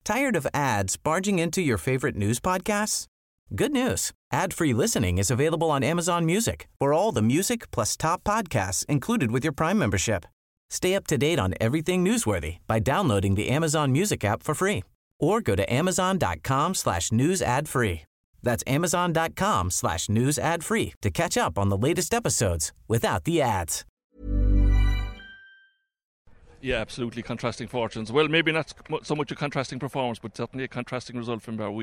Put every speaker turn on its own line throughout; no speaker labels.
Tired of ads barging into your favorite news podcasts? Good news. Ad-free listening is available on Amazon Music for all the music plus top podcasts included with your Prime membership. Stay up to date on everything newsworthy by downloading the Amazon Music app for free or go to amazon.com/news ad free. That's amazon.com/news ad free to catch up on the latest episodes without the ads.
Yeah, absolutely contrasting fortunes. Well, maybe not so much a contrasting performance, but certainly a contrasting result from there.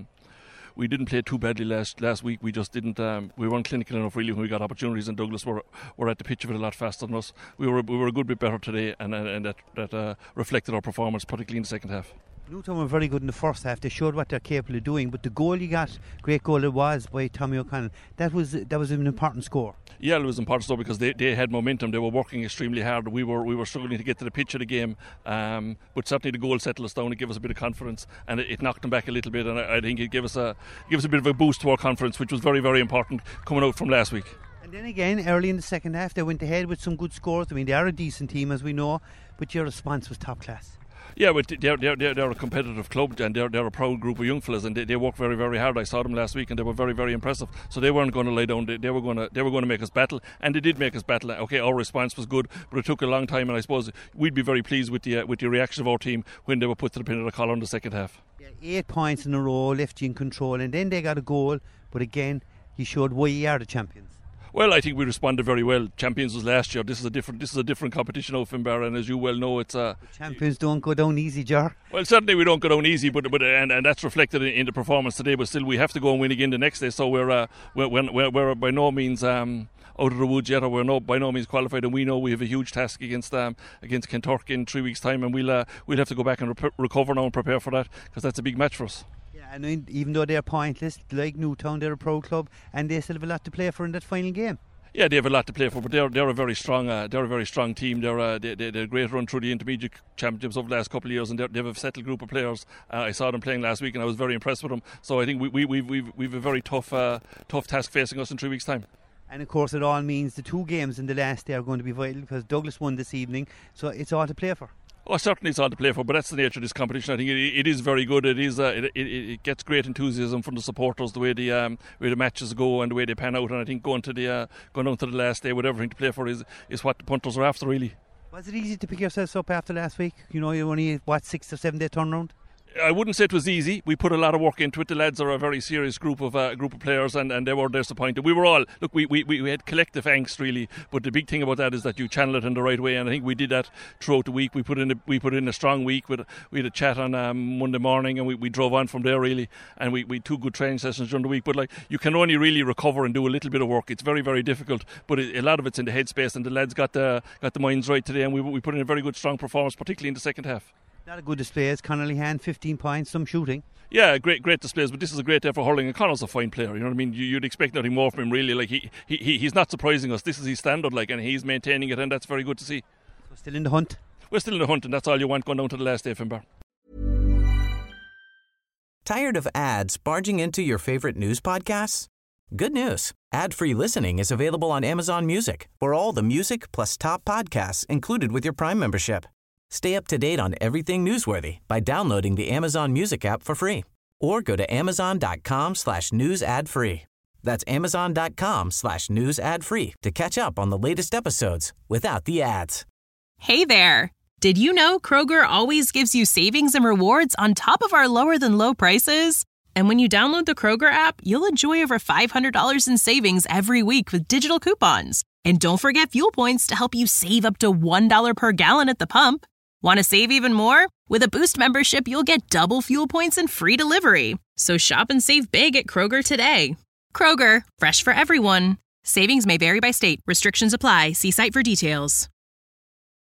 We didn't play too badly last week. We just didn't. We weren't clinical enough really when we got opportunities, and Douglas were at the pitch of it a lot faster than us. We were a good bit better today, and that reflected our performance, particularly in the second half.
Newtown were very good in the first half. They showed what they're capable of doing. But the goal you got, great goal it was by Tommy O'Connell. That was an important score.
Yeah, it was important score because they had momentum. They were working extremely hard. We were struggling to get to the pitch of the game. But certainly the goal settled us down. It gave us a bit of confidence, and it knocked them back a little bit. And I think it gave us a bit of a boost to our confidence, which was very, very important coming out from last week.
And then again, early in the second half, they went ahead with some good scores. I mean, they are a decent team, as we know, but your response was top class.
Yeah, but they're a competitive club, and they're a proud group of young fellas, and they work very, very hard. I saw them last week, and they were very, very impressive. So they weren't going to lay down. They were going to make us battle, and they did make us battle. Okay, our response was good, but it took a long time, and I suppose we'd be very pleased with the reaction of our team when they were put to the pin of the collar in the second half.
Yeah, 8 points in a row, left you in control, and then they got a goal. But again, he showed why you are the champions.
Well, I think we responded very well. Champions was last year. This is a different competition out Finbar, and as you well know, it's
champions don't go down easy, Jar.
Well, certainly we don't go down easy, but that's reflected in the performance today. But still, we have to go and win again the next day. So we're by no means out of the woods yet, or we're by no means qualified, and we know we have a huge task against Kentuck in 3 weeks' time, and we'll have to go back and recover now and prepare for that, because that's a big match for us.
And even though they're pointless, like Newtown, they're a pro club, and they still have a lot to play for in that final game.
Yeah, they have a lot to play for, but they're a very strong team. They're a great run through the intermediate championships over the last couple of years, and they have a settled group of players. I saw them playing last week, and I was very impressed with them. So I think we've a very tough task facing us in 3 weeks' time.
And of course, it all means the 2 games in the last day are going to be vital, because Douglas won this evening, so it's all to play for.
Oh, certainly it's all to play for, but that's the nature of this competition. I think it is very good. It gets great enthusiasm from the supporters, the way the matches go and the way they pan out. And I think going down to the last day with everything to play for is what the punters are after, really.
Was it easy to pick yourselves up after last week? You know, you only 6 or 7 day turnaround.
I wouldn't say it was easy. We put a lot of work into it. The lads are a very serious group of players, and they were disappointed. We were all we had collective angst really, but the big thing about that is that you channel it in the right way, and I think we did that throughout the week. We put in a strong week. We had a chat on Monday morning, and we drove on from there really, and we had 2 good training sessions during the week. But you can only really recover and do a little bit of work. It's very, very difficult, but a lot of it's in the headspace, and the lads got the minds right today, and we put in a very good strong performance, particularly in the second half.
Not a good displays. Connolly Hand, 15 points, some shooting.
Yeah, great displays, but this is a great day for hurling, and Connell's a fine player, you know what I mean? You'd expect nothing more from him, really. He's not surprising us. This is his standard, and he's maintaining it, and that's very good to see.
So still in the hunt?
We're still in the hunt, and that's all you want going down to the last day, Finbar.
Tired of ads barging into your favorite news podcasts? Good news. Ad-free listening is available on Amazon Music for all the music plus top podcasts included with your Prime membership. Stay up to date on everything newsworthy by downloading the Amazon Music app for free or go to amazon.com/news ad free. That's amazon.com/news ad free to catch up on the latest episodes without the ads.
Hey there. Did you know Kroger always gives you savings and rewards on top of our lower than low prices? And when you download the Kroger app, you'll enjoy over $500 in savings every week with digital coupons. And don't forget fuel points to help you save up to $1 per gallon at the pump. Want to save even more? With a Boost membership, you'll get double fuel points and free delivery. So shop and save big at Kroger today. Kroger, fresh for everyone. Savings may vary by state. Restrictions apply. See site for details.